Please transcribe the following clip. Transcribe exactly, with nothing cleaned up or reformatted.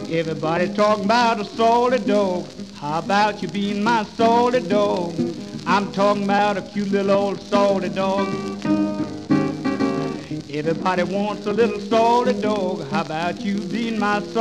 Everybody talking about a salty dog. How about you being my salty dog? I'm talking about a cute little old salty dog. Everybody wants a little salty dog. How about you being my salty